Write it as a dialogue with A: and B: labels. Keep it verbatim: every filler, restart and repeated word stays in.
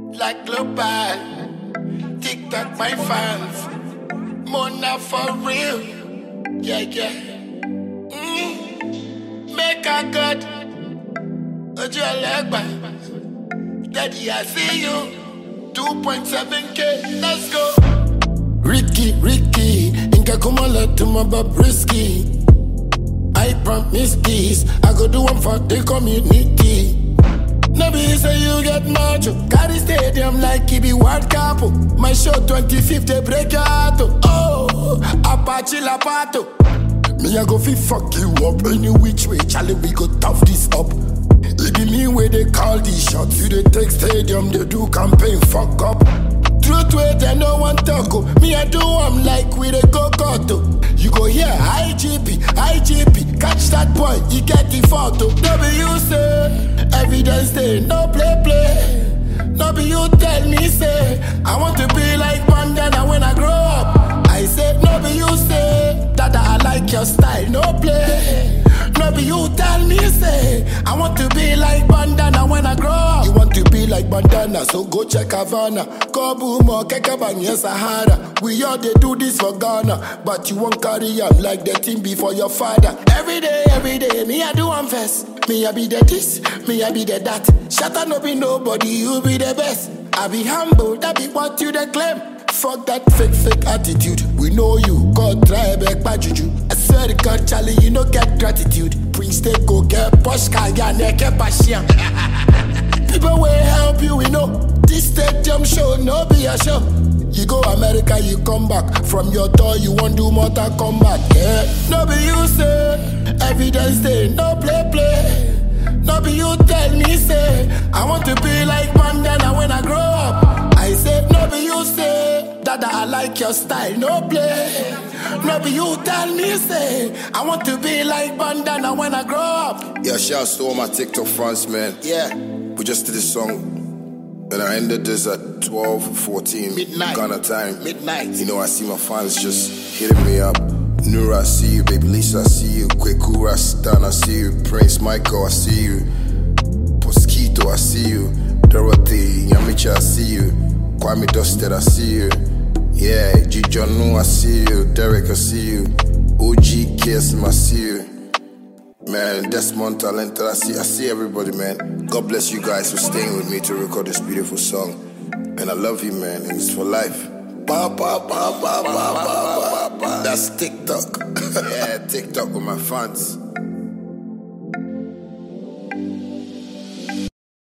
A: like global. TikTok, my fans. Mona for real. Yeah, yeah. Mm. Make a good. Ojo Alegba. Daddy, I see you. two point seven K. Let's go. Ricky, Ricky. Inka kumala to my bab risky. I promise peace. I go do one for the community. Nobody say you get macho. Carry stadium like it be World Cup. My show twenty-fifth, they break your heart. Oh, Apache Lapato. Me I go fi fuck you up any which way. Charlie, we go tough this up. It be me where they call these shots. You they take stadium, they do campaign, fuck up. Truth way they no one talk. Me I do I'm like we they go goto. You go here, I G P, I G P. Catch that boy, you get the photo. W say, evidence day, no play play. No be you tell me say, I want to be like Bandana when I grow up. I said, no be you say, Dada I like your style, no play. No be you tell me say, I want to be like Bandana when I grow up. You want to be like Bandana, so go check Havana. Go boom or Kekabanya Sahara. We all they do this for Ghana, but you won't carry on like the thing before your father. Every day, every day, me I do one first. Me I be the this, me I be the that. Shut up, no be nobody, you be the best. I be humble, that be what you they claim. Fuck that fake, fake attitude. We know you, God try back by juju. I swear to God, Charlie, you no get gratitude. Prince they go get posh car, ya neke passion. People will help you, we know. This stadium show, no be a show. You go America, you come back. From your door, you want do Mortal Kombat. Yeah, no be you say, evidence day, no play play. No be you tell me say, I want to be like Bandana when I grow up. I said, no be you say, Dada I like your style, no play. No be you tell me say, I want to be like Bandana when I grow up.
B: Yeah, shouts to all my TikTok fans, man.
A: Yeah.
B: We just did this song, and I ended this at twelve fourteen
A: Midnight.
B: Ghana time.
A: Midnight.
B: You know, I see my fans just hitting me up. Nura, I see you. Baby Lisa, I see you. Kweku Rastan, I see you. Prince Michael, I see you. Mosquito, I see you. Dorothy, Yamicha, I see you. Kwame Dusted, I see you. Yeah, Jijonu, I see you. Derek, I see you. O G Kesm, I see you. Man, Desmond Talent, I see, I see everybody, man. God bless you guys for staying with me to record this beautiful song. And I love you, man. And it's for life. Ba, ba, ba, ba, ba, ba, ba, ba, ba. That's TikTok. Yeah, TikTok with my fans.